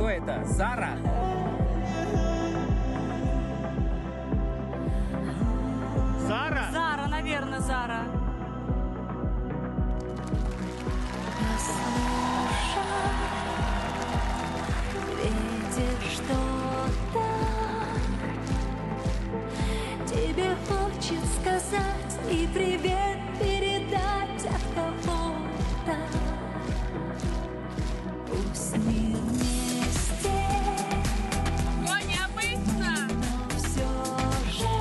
Кто это? Зара? Зара? Зара, наверное, Зара. Видишь что-то, тебе хочет сказать и привет передать от кого-то. Пусть не вместе, О, необычно! но все же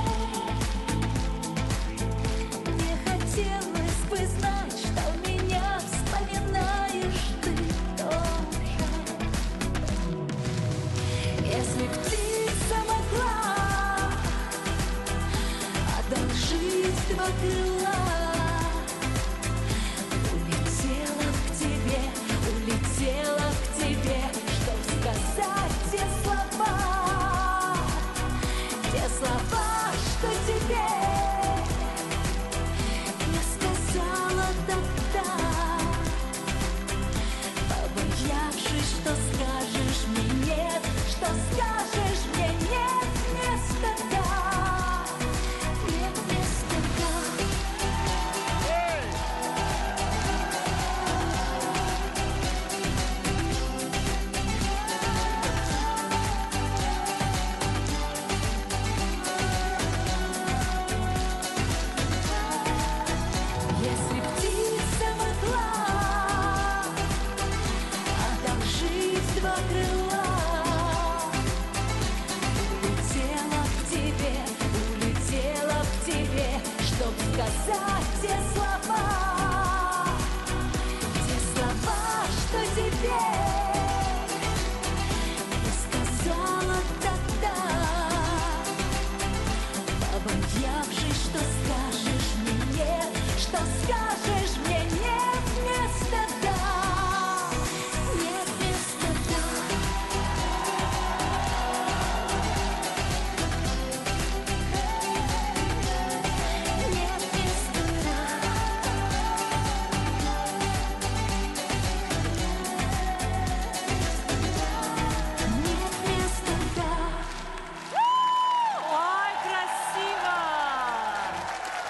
мне хотелось бы знать, что меня вспоминаешь ты тоже. Если б птица могла одолжить два крыла, улетела к тебе, чтоб сказать те слова, что тебе не сказала тогда, побоявшись, что скажешь мне нет, что скажешь мне нет вместо да, нет вместо да. Если птица могла одолжить два крыла, улетела к тебе, чтоб сказать те слова, что тебе